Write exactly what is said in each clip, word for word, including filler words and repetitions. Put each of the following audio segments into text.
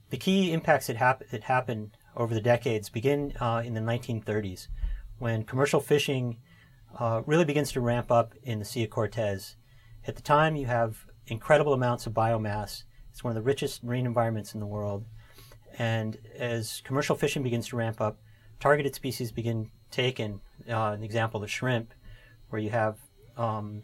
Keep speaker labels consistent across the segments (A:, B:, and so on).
A: the key impacts that, hap- that happen over the decades begin uh, in the nineteen thirties, when commercial fishing uh, really begins to ramp up in the Sea of Cortez. At the time, you have incredible amounts of biomass. It's one of the richest marine environments in the world. And as commercial fishing begins to ramp up, targeted species begin taken. Uh, an example, the shrimp, where you have um,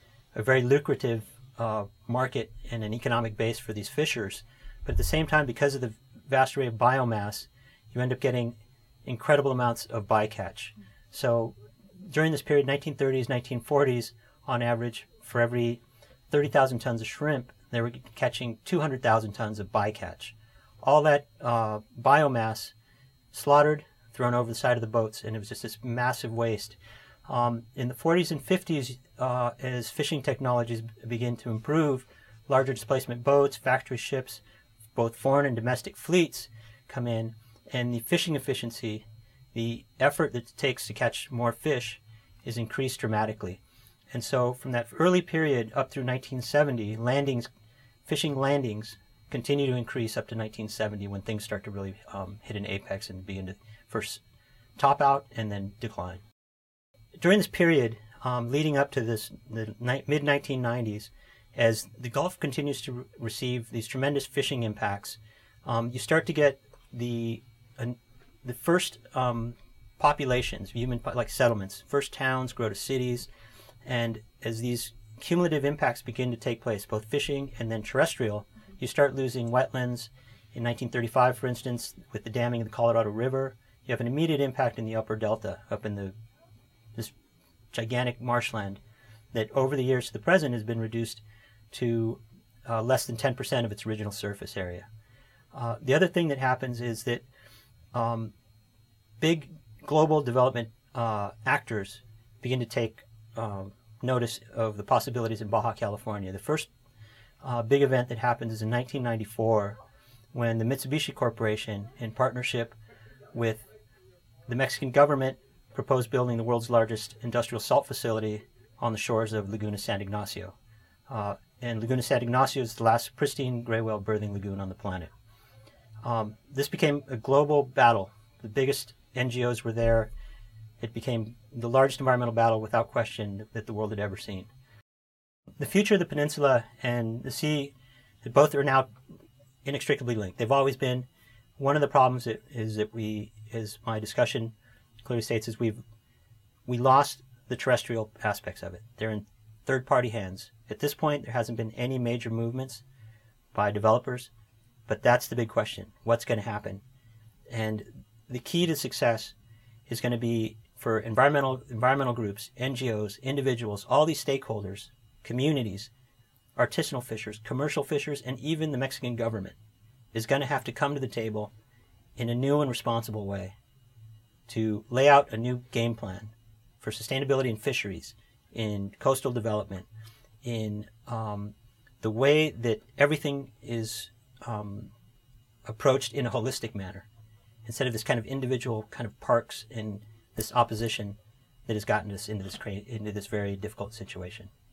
A: a very lucrative uh, market and an economic base for these fishers. But at the same time, because of the vast array of biomass, you end up getting incredible amounts of bycatch. So during this period, nineteen thirties, nineteen forties, on average, for every thirty thousand tons of shrimp, they were catching two hundred thousand tons of bycatch. All that uh, biomass slaughtered, thrown over the side of the boats, and it was just this massive waste. Um, in the forties and fifties, uh, as fishing technologies begin to improve, larger displacement boats, factory ships, both foreign and domestic fleets come in, and the fishing efficiency, the effort that it takes to catch more fish, is increased dramatically. And so from that early period up through nineteen seventy, landings, fishing landings continue to increase up to nineteen seventy, when things start to really um, hit an apex and begin to first top out and then decline. During this period, um, leading up to this the ni- mid nineteen nineties, as the Gulf continues to re- receive these tremendous fishing impacts, um, you start to get the uh, the first um, populations, human like settlements, first towns grow to cities, and as these cumulative impacts begin to take place, both fishing and then terrestrial, you start losing wetlands. In nineteen thirty-five, for instance, with the damming of the Colorado River, you have an immediate impact in the upper delta, up in the this gigantic marshland that over the years to the present has been reduced to uh, less than ten percent of its original surface area. Uh, the other thing that happens is that um, big global development uh, actors begin to take um, notice of the possibilities in Baja California. The first uh, big event that happens is in nineteen ninety-four, when the Mitsubishi Corporation, in partnership with the Mexican government, proposed building the world's largest industrial salt facility on the shores of Laguna San Ignacio. Uh, and Laguna San Ignacio is the last pristine gray whale birthing lagoon on the planet. Um, this became a global battle. The biggest N G Os were there. It became the largest environmental battle, without question, that the world had ever seen. The future of the peninsula and the sea, both are now inextricably linked. They've always been. One of the problems that is that we, as my discussion clearly states, is we've we lost the terrestrial aspects of it. They're in third-party hands. At this point, there hasn't been any major movements by developers, but that's the big question. What's going to happen? And the key to success is going to be for environmental environmental groups, N G Os, individuals, all these stakeholders, communities, artisanal fishers, commercial fishers, and even the Mexican government is going to have to come to the table in a new and responsible way to lay out a new game plan for sustainability in fisheries, in coastal development, in um, the way that everything is um, approached in a holistic manner, instead of this kind of individual kind of parks and this opposition that has gotten us into this cra- into this very difficult situation.